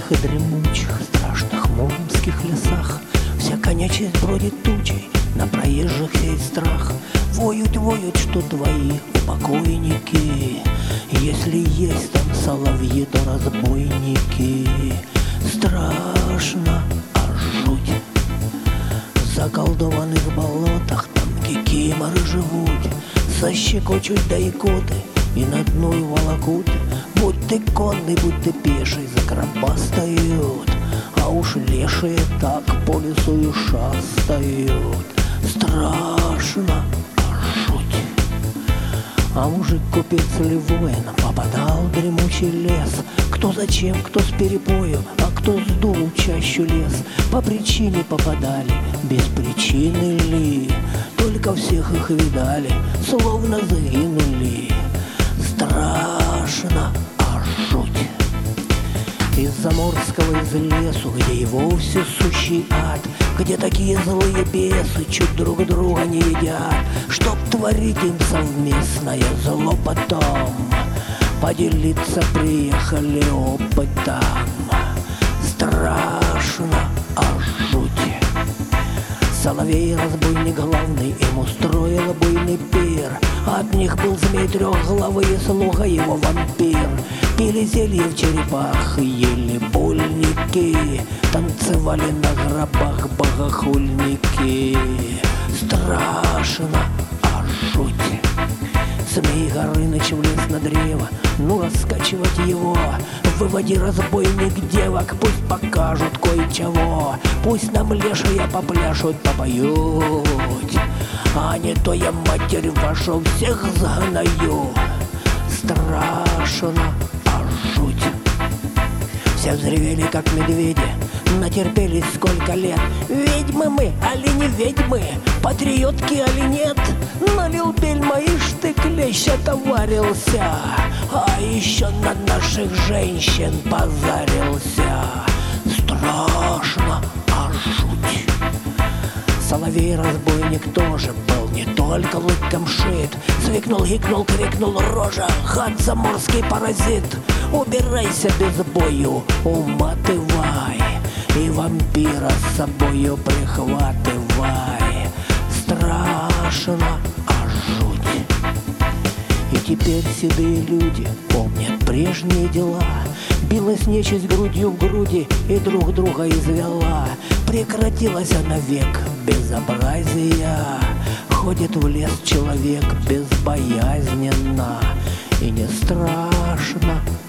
тихих и дремучих, страшных муромских лесах всякая нечисть бродит тучей, на проезжих сеет страх. Воют, что твои покойники, если есть там соловьи, то разбойники. Страшно, аж жуть. В заколдованных болотах там кикиморы живут, защекочут да икоты и на дну и волокут. Будь ты конный, будь ты пеший, закропастают, а уж лешие так по лесу и шастают. Страшно, аж жуть. А мужик-купец или воин попадал в дремучий лес. Кто зачем, кто с перепою, а кто сдул чащу лес. По причине попадали, без причины ли? Только всех их видали, словно загинули. Страшно, аж жуть. Из заморского, из лесу, где и вовсе сущий ад, где такие злые бесы чуть друг друга не едят, чтоб творить им совместное зло потом. Поделиться приехали опытом. Страшно, аж жуть. Соловей, разбойник главный, им устроил буйный пир. От них был змей трехглавый и слуга его вампир. Пили зелье в черепах, ели больники, танцевали на гробах богохульники. Страшно, аж жуть. Змей Горыныч влез на древо, ну раскачивать его. Выводи, разбойник, девок, пусть покажут кое-чего. Пусть нам лешие попляшут, попоют, а не то я, матерь вашу, всех загнаю. Страшно, аж жуть. Все взревели, как медведи, натерпелись сколько лет. Ведьмы мы, али не ведьмы, патриотки, али нет. Налил бельма, ишь ты, клещ отоварился, а еще на наших женщин позарился. Страшно, аж жуть. Соловей-разбойник тоже был не только лыком шит. Свикнул, гикнул, крикнул рожа, гад заморский паразит. Убирайся без бою, уматывай, и вампира с собою прихватывай. Страшно, аж жуть. И теперь седые люди помнят прежние дела. Билась нечисть грудью в груди и друг друга извела. Прекратилась она век безобразия. Ходит в лес человек безбоязненно, и не страшно,